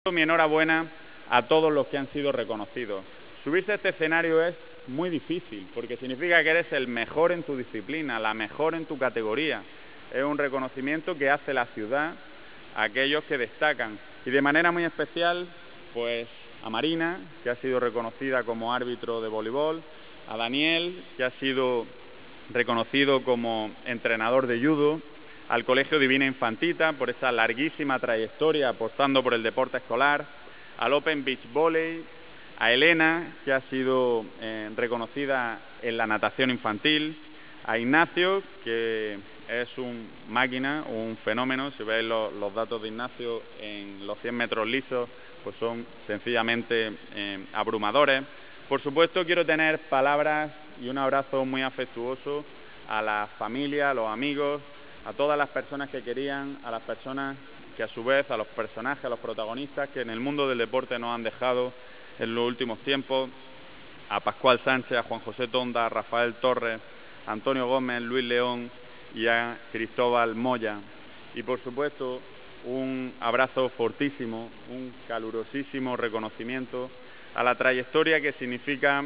Mi enhorabuena a todos los que han sido reconocidos. Subirse a este escenario es muy difícil porque significa que eres el mejor en tu disciplina, la mejor en tu categoría. Es un reconocimiento que hace la ciudad a aquellos que destacan. Y de manera muy especial, pues a Marina, que ha sido reconocida como árbitro de voleibol, a Daniel, que ha sido reconocido como entrenador de judo, al Colegio Divina Infantita por esa larguísima trayectoria apostando por el deporte escolar, al Open Beach Volley, a Elena, que ha sido reconocida en la natación infantil, a Ignacio, que es un máquina, un fenómeno. Si veis los datos de Ignacio en los 100 metros lisos, pues son sencillamente abrumadores. Por supuesto, quiero tener palabras y un abrazo muy afectuoso a la familia, a los amigos, a todas las personas que querían, a las personas que a su vez, a los personajes, a los protagonistas que en el mundo del deporte nos han dejado en los últimos tiempos, a Pascual Sánchez, a Juan José Tonda, a Rafael Torres, a Antonio Gómez, Luis León y a Cristóbal Moya. Y por supuesto, un abrazo fortísimo, un calurosísimo reconocimiento a la trayectoria que significa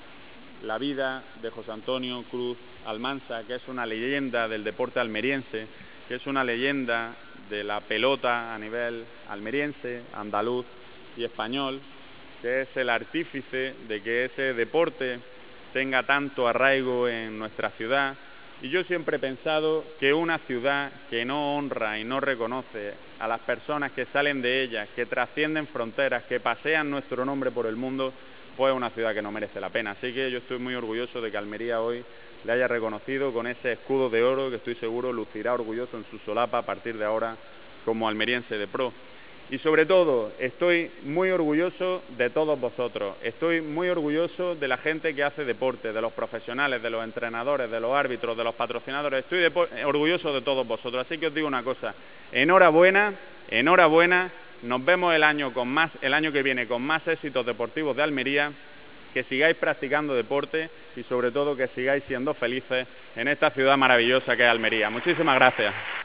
la vida de José Antonio Cruz Almansa, que es una leyenda del deporte almeriense, que es una leyenda de la pelota a nivel almeriense, andaluz y español, que es el artífice de que ese deporte tenga tanto arraigo en nuestra ciudad. Y yo siempre he pensado que una ciudad que no honra y no reconoce a las personas que salen de ella, que trascienden fronteras, que pasean nuestro nombre por el mundo, pues es una ciudad que no merece la pena. Así que yo estoy muy orgulloso de que Almería hoy le haya reconocido con ese escudo de oro que estoy seguro lucirá orgulloso en su solapa a partir de ahora como almeriense de pro. Y sobre todo, estoy muy orgulloso de todos vosotros, estoy muy orgulloso de la gente que hace deporte, de los profesionales, de los entrenadores, de los árbitros, de los patrocinadores, estoy orgulloso de todos vosotros. Así que os digo una cosa, enhorabuena, enhorabuena, nos vemos el año que viene con más éxitos deportivos de Almería, que sigáis practicando deporte y sobre todo que sigáis siendo felices en esta ciudad maravillosa que es Almería. Muchísimas gracias.